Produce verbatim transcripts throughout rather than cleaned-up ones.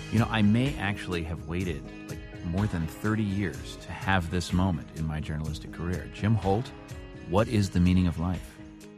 You know, I may actually have waited like more than thirty years to have this moment in my journalistic career. Jim Holt, what is the meaning of life?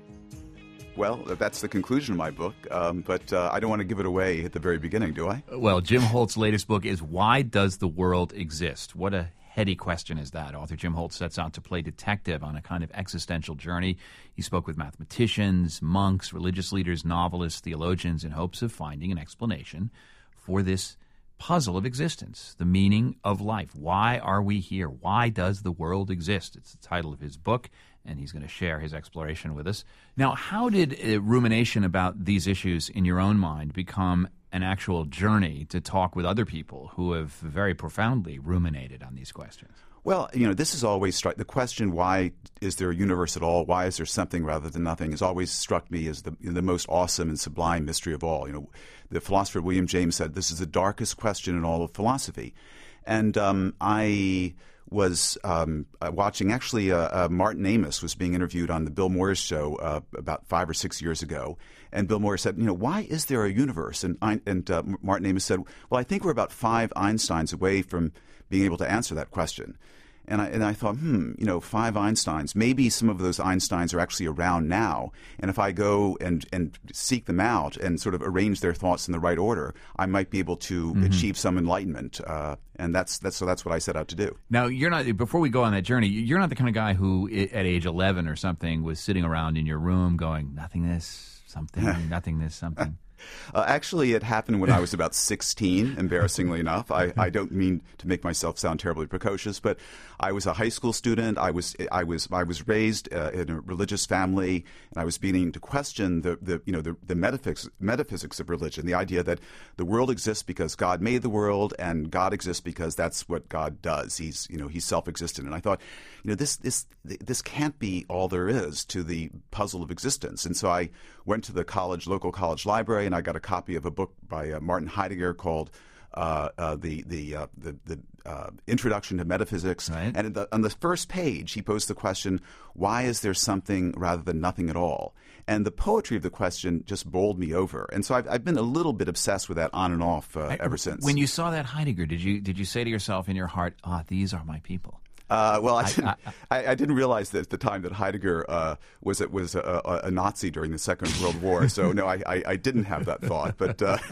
Well, that's the conclusion of my book, um, but uh, I don't want to give it away at the very beginning, do I? Well, Jim Holt's latest book is Why Does the World Exist? What a heady question is that. Author Jim Holt sets out to play detective on a kind of existential journey. He spoke with mathematicians, monks, religious leaders, novelists, theologians in hopes of finding an explanation for this puzzle of existence, the meaning of life. Why are we here? Why does the world exist? It's the title of his book, and he's going to share his exploration with us. Now, how did uh, rumination about these issues in your own mind become an actual journey to talk with other people who have very profoundly ruminated on these questions? Well, you know, this has always struck the question, why is there a universe at all? Why is there something rather than nothing? Has always struck me as the the most awesome and sublime mystery of all. You know, the philosopher William James said this is the darkest question in all of philosophy. And um, I was um, uh, watching, actually, uh, uh, Martin Amis was being interviewed on the Bill Moyers show uh, about five or six years ago. And Bill Moyers said, you know, why is there a universe? And, I, and uh, Martin Amis said, well, I think we're about five Einsteins away from being able to answer that question. And I, and I thought, hmm, you know, five Einsteins. Maybe some of those Einsteins are actually around now. And if I go and, and seek them out and sort of arrange their thoughts in the right order, I might be able to mm-hmm. achieve some enlightenment. Uh, and that's that's so that's what I set out to do. Now, you're not. Before we go on that journey, you're not the kind of guy who, at age eleven or something, was sitting around in your room going, nothingness, something, nothingness, something. Uh, actually, it happened when I was about sixteen, embarrassingly enough. I, I don't mean to make myself sound terribly precocious, but I was a high school student. I was I was I was raised uh, in a religious family, and I was beginning to question the, the you know the, the metaphysics metaphysics of religion, the idea that the world exists because God made the world, and God exists because that's what God does. He's you know he's self-existent, and I thought, you know this this this can't be all there is to the puzzle of existence. And so I went to the college local college library, and I got a copy of a book by uh, Martin Heidegger called uh, uh, the the uh, the, the uh, Introduction to Metaphysics. Right. And the, on the first page, he posed the question, "Why is there something rather than nothing at all?" And the poetry of the question just bowled me over. And so I've, I've been a little bit obsessed with that on and off uh, ever since. When you saw that Heidegger, did you did you say to yourself in your heart, "Ah, these are my people"? Uh, well, I didn't, I, I, I didn't realize that at the time that Heidegger uh, was was a, a, a Nazi during the Second World War. So no, I, I, I didn't have that thought. But uh,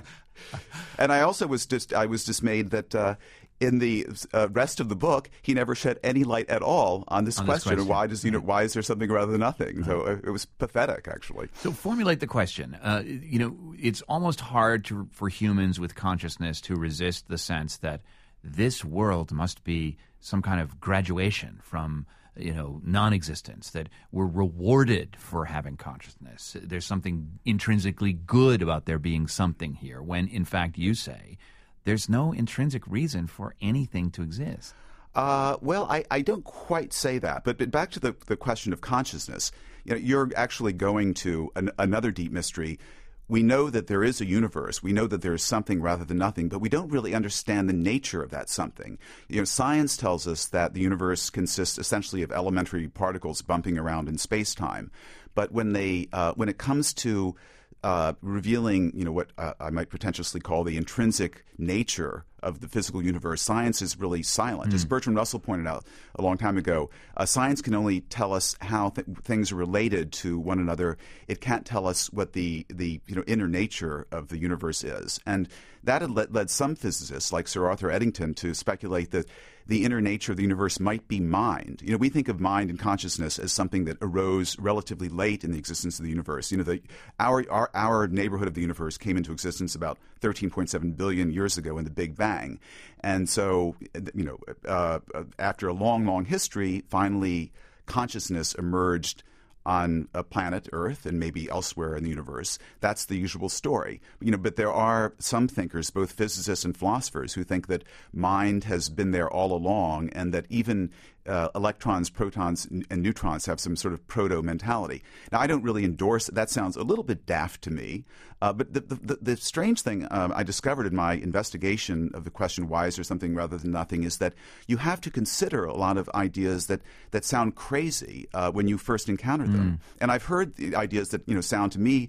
and I also was just I was dismayed that uh, in the uh, rest of the book he never shed any light at all on this on question. This question. Why does you know why is there something rather than nothing? So it, it was pathetic, actually. So formulate the question. Uh, you know, it's almost hard to, for humans with consciousness to resist the sense that this world must be some kind of graduation from, you know, non-existence, that we're rewarded for having consciousness. There's something intrinsically good about there being something here, when, in fact, you say there's no intrinsic reason for anything to exist. Uh, well, I, I don't quite say that. But, but back to the, the question of consciousness, you know, you're actually going to an, another deep mystery. We know that there is a universe. We know that there is something rather than nothing, but we don't really understand the nature of that something. You know, science tells us that the universe consists essentially of elementary particles bumping around in space-time. But when they, uh, when it comes to uh, revealing, you know, what uh, I might pretentiously call the intrinsic nature of the physical universe, science is really silent. Mm. As Bertrand Russell pointed out a long time ago, uh, science can only tell us how th- things are related to one another. It can't tell us what the, the you know inner nature of the universe is. And that had led, led some physicists, like Sir Arthur Eddington, to speculate that the inner nature of the universe might be mind. You know, we think of mind and consciousness as something that arose relatively late in the existence of the universe. You know, the, our, our, our neighborhood of the universe came into existence about thirteen point seven billion years ago in the Big Bang. And so, you know, uh, after a long, long history, finally consciousness emerged on a planet Earth and maybe elsewhere in the universe. That's the usual story. You know, but there are some thinkers, both physicists and philosophers, who think that mind has been there all along, and that even uh, electrons, protons, and neutrons have some sort of proto-mentality. Now, I don't really endorse it. That sounds a little bit daft to me. Uh, but the, the, the strange thing um, I discovered in my investigation of the question, why is there something rather than nothing, is that you have to consider a lot of ideas that, that sound crazy uh, when you first encounter them. Mm. And I've heard the ideas that, you know, sound to me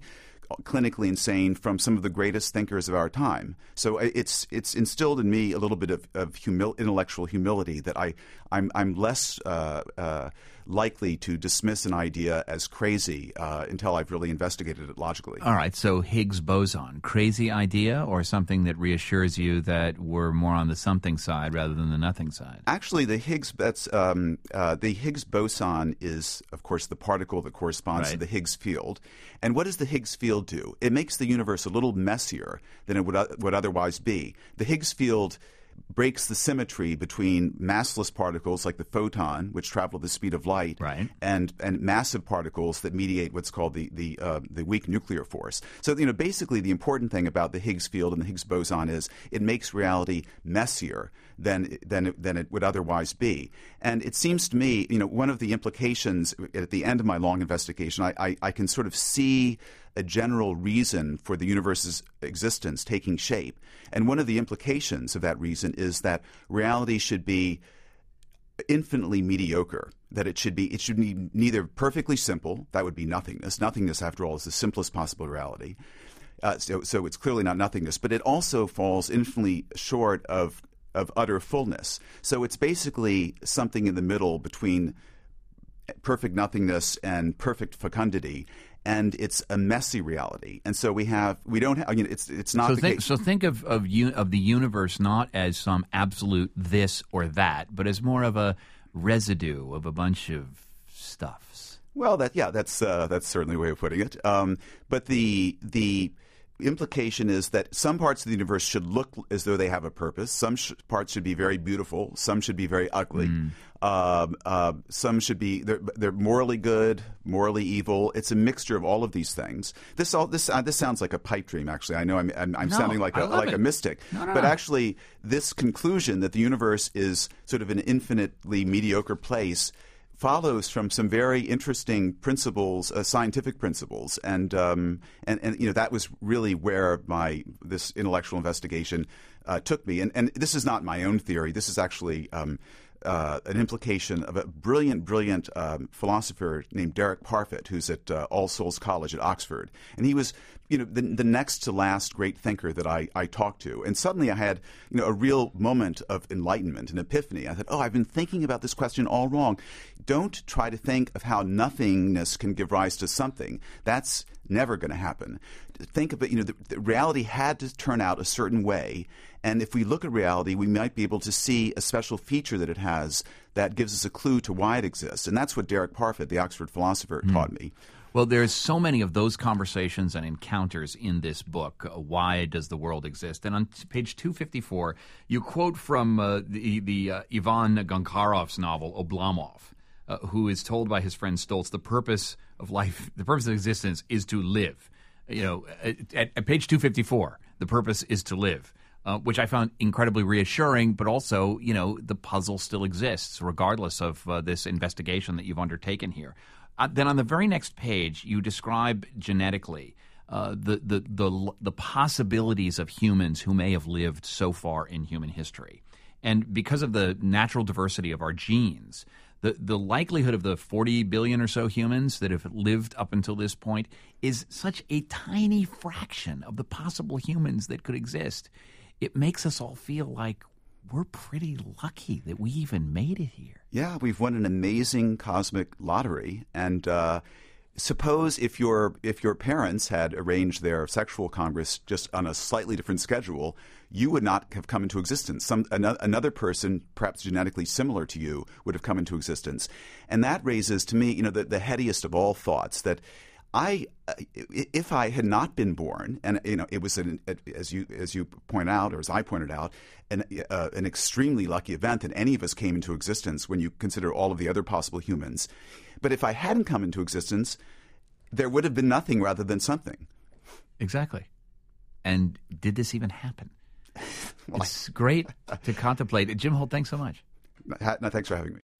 clinically insane from some of the greatest thinkers of our time. So it's it's instilled in me a little bit of, of humil- intellectual humility that I I'm I'm less uh, uh, likely to dismiss an idea as crazy uh, until I've really investigated it logically. All right, so Higgs boson, crazy idea or something that reassures you that we're more on the something side rather than the nothing side? Actually, the Higgs that's um, uh, the Higgs boson is, of course, the particle that corresponds right. to the Higgs field. And what does the Higgs field do? It makes the universe a little messier than it would uh, would otherwise be. The Higgs field breaks the symmetry between massless particles like the photon, which travel at the speed of light, right. and and massive particles that mediate what's called the the uh, the weak nuclear force. So you know, basically, the important thing about the Higgs field and the Higgs boson is it makes reality messier than than than it would otherwise be. And it seems to me, you know, one of the implications at the end of my long investigation, I I, I can sort of see a general reason for the universe's existence taking shape. And one of the implications of that reason is that reality should be infinitely mediocre, that it should be it should be neither perfectly simple, that would be nothingness. Nothingness, after all, is the simplest possible reality. Uh, so, so it's clearly not nothingness, but it also falls infinitely short of of utter fullness. So it's basically something in the middle between perfect nothingness and perfect fecundity. And it's a messy reality, and so we have we don't have. I mean, it's it's not. So the think case. so think of of, un, of the universe not as some absolute this or that, but as more of a residue of a bunch of stuffs. Well, that yeah, that's uh, that's certainly a way of putting it. Um, but the the implication is that some parts of the universe should look as though they have a purpose. Some sh- parts should be very beautiful. Some should be very ugly. Mm. Uh, uh, some should be they're, they're morally good, morally evil. It's a mixture of all of these things. This all this uh, this sounds like a pipe dream. Actually, I know I'm I'm, I'm no, sounding like a like it. a mystic, no, no, but no. actually, this conclusion that the universe is sort of an infinitely mediocre place follows from some very interesting principles, uh, scientific principles, and um, and and you know that was really where my this intellectual investigation uh, took me. And and this is not my own theory. This is actually um, uh, an implication of a brilliant, brilliant um, philosopher named Derek Parfit, who's at uh, All Souls College at Oxford, and he was you know the, the next to last great thinker that I, I talked to. And suddenly I had you know a real moment of enlightenment, an epiphany. I thought, oh, I've been thinking about this question all wrong. Don't try to think of how nothingness can give rise to something. That's never going to happen. Think of it, you know, the, the reality had to turn out a certain way. And if we look at reality, we might be able to see a special feature that it has that gives us a clue to why it exists. And that's what Derek Parfit, the Oxford philosopher, mm. taught me. Well, there's so many of those conversations and encounters in this book. Uh, Why Does the World Exist? And on t- page two fifty-four, you quote from uh, the, the uh, Ivan Goncharov's novel, Oblomov, uh, who is told by his friend Stoltz the purpose of life, the purpose of existence is to live. You know, at, at page two fifty-four, the purpose is to live. Uh, which I found incredibly reassuring, but also, you know, the puzzle still exists regardless of uh, this investigation that you've undertaken here. Uh, then on the very next page, you describe genetically uh, the, the, the, the possibilities of humans who may have lived so far in human history. And because of the natural diversity of our genes, the, the likelihood of the forty billion or so humans that have lived up until this point is such a tiny fraction of the possible humans that could exist. It makes us all feel like we're pretty lucky that we even made it here. Yeah, we've won an amazing cosmic lottery. And uh, suppose if your if your parents had arranged their sexual congress just on a slightly different schedule, you would not have come into existence. Some another, another person, perhaps genetically similar to you, would have come into existence. And that raises to me, you know, the, the headiest of all thoughts that I, if I had not been born, and you know, it was an, as you as you point out, or as I pointed out, an uh, an extremely lucky event that any of us came into existence when you consider all of the other possible humans. But if I hadn't come into existence, there would have been nothing rather than something. Exactly. And did this even happen? Well, it's great to contemplate. Jim Holt, thanks so much. No, thanks for having me.